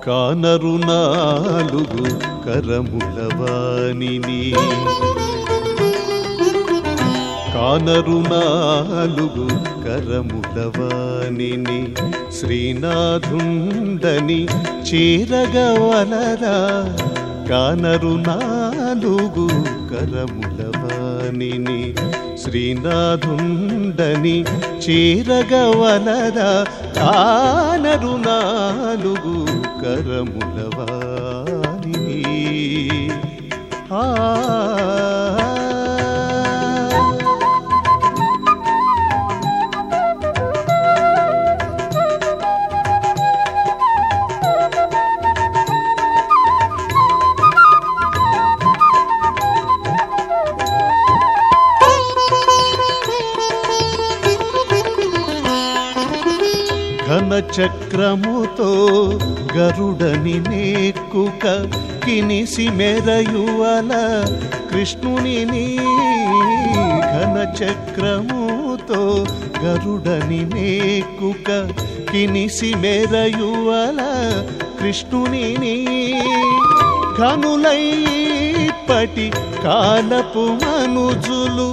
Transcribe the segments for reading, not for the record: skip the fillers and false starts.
కానరు నాలుగు కరములవానిని కానరు నాలుగు కరములవానిని శ్రీనాథుండని చేరగవలరా కానరు నాలుగు కరములవానిని శ్రీనాథుండని చేరగవలరా కానరు నాలుగు కరములవానిని ఘన చక్రముతో గరుడని నేక్కుక కినిసి మెరయువల కృష్ణుని ఘన చక్రముతో గరుడని నేక్కుక కినిసి మెరయువల కృష్ణుని ఘనులైపటి కాలపు మనుజులు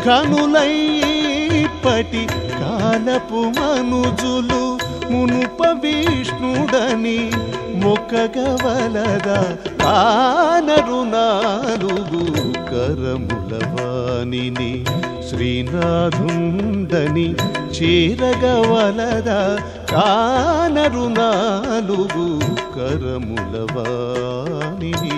ఘనులైపటి కాలపు మనుజులు మునుప విష్ణుడని మొక్కగవలదా కానరు నాలుగు కరములవానిని శ్రీనాథుండని చేరగవలదా కానరు నాలుగు కరములవానిని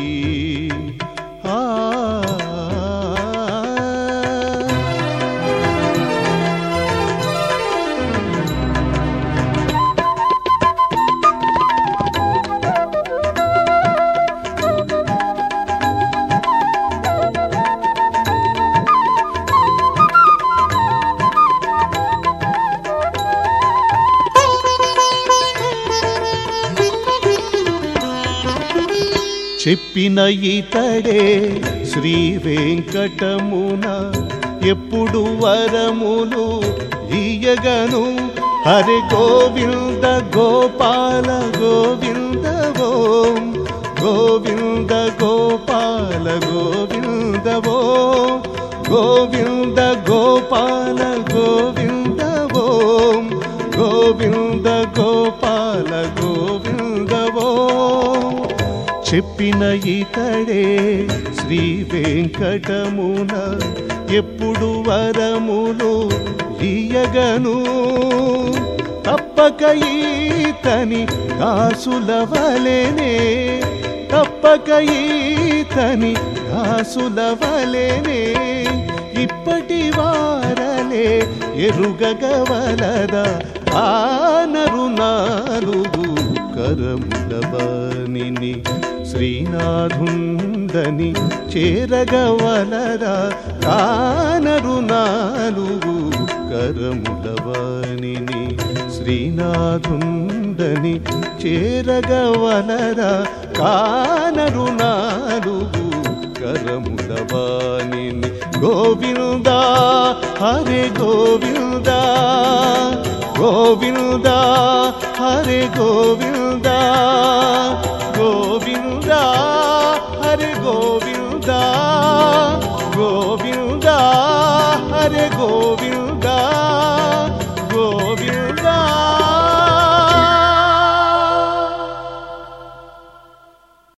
చెప్పిన ఇతడే శ్రీ వెంకటమున ఎప్పుడు వరములు ఇయ్యగను హరి గోవింద గోపాల గోవింద ఓం గోవింద గోపాల గోవింద ఓం గోవింద గోపాల గోవింద ఓం గోవింద గోపాల గోవింద ఓం చెప్పిన ఇతడే శ్రీ వెంకటమున ఎప్పుడు వరములు ఇయ్యగను తప్పక ఈతని కాసుల వలెనే తప్పక ఈతని కాసుల వలెనే ఇప్పటి వారలే ఎరుగగవలదా కానరు నాలుగు కరములవానిని శ్రీనాథుండని చేరగవలరా కానరు నాలుగు కరములవానిని శ్రీనాథుండని చేరగవలరా కానరు నాలుగు కరములవానిని గోవింద హరే గోవింద గోవింద హరే గోవింద గోవింద హరే గోవింద గోవింద హరే